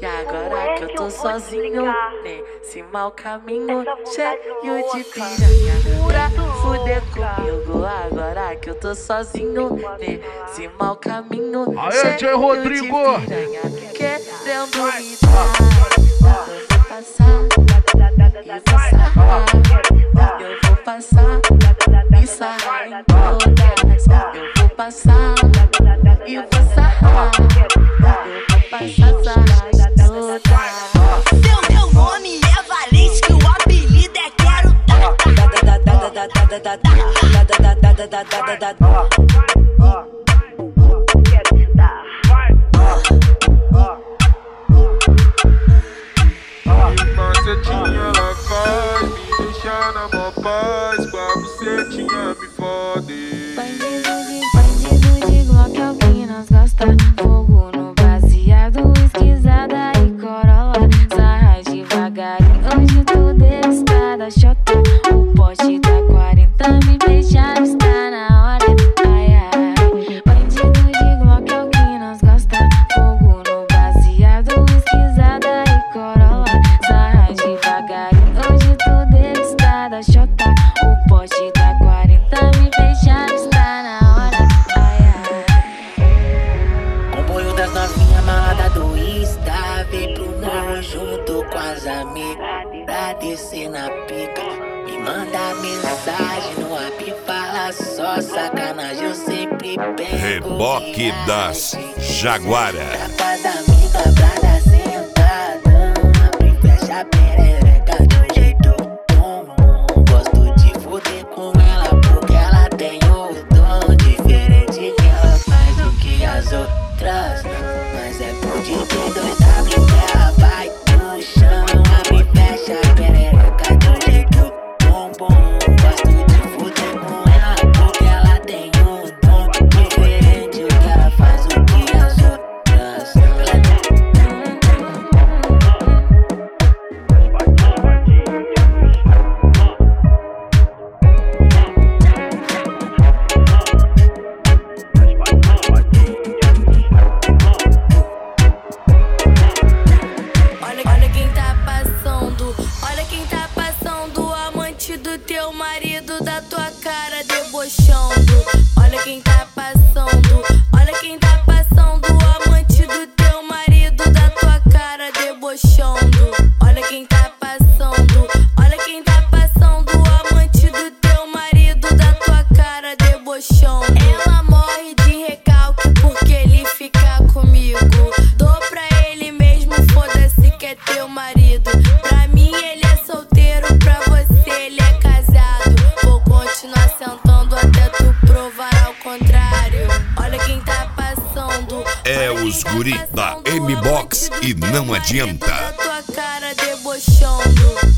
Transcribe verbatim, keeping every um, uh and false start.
E agora que eu tô sozinho nesse mau caminho, cheio de piranha pra fuder comigo. Agora que eu tô sozinho nesse mau caminho, Aê, Tchê Rodrigo, piranha querendo me dar. Eu vou passar e vou sarrar. Eu vou passar e sarrar em todas. Eu vou passar e vou sarrar. Eu vou passar, sarrar em todas. Meu, meu nome é Valente, que o apelido é Quero Dar. Macetinha ela faz, me deixa na mó paz. Com a bucetinha me fode. Bandido de, bandido de Glock é o que nós gosta. Fogo no baseado, esquisada e corolla. Sarra devagarinho, hoje tô devastada. Xota, o pote tá quarenta, me beijar está na hora. Ai, ai, bandido de Glock é o que nós gosta. Fogo no baseado, esquisada e corolla. Sarra devagarinho, hoje tô devastada. Xota, o pote tá quarenta, me beijar está na hora. Ai, ai. Comboio das novinhas malada do Insta, vem pro morro junto com as amigas pra descer na pica. Me manda mensagem no app, fala só sacanagem, eu sempre pego. Reboque das Jaguara. Pra casa amiga, pra dar sentadão, abre e fecha a perereca de um jeito bom. Gosto de fuder com ela porque ela tem o dom diferente, que ela faz do que as outras. Mas é por de dois W que ela vai no chão, abre e fecha a perereca de um jeito bom, bom. Gosto de fuder com ela porque ela tem um dom diferente, que ela faz do que as outras. Olha, olha quem tá passando, olha quem tá passando, o amante do teu marido, da tua cara debochando. Olha quem tá passando, olha quem tá passando, o amante do teu marido, da tua cara debochando. Olha quem tá passando, olha quem tá passando, o amante do teu marido, da tua cara debochando. Ela morre de recalque porque ele fica comigo. Dou pra ele mesmo, foda-se que é teu marido. Pra mim ele é solteiro, pra você ele é casado. Vou continuar sentando até tu provar ao contrário. Olha quem tá passando, É olha quem os tá guri passando, da o M-Box amante do e teu não marido, adianta. da tua cara debochando.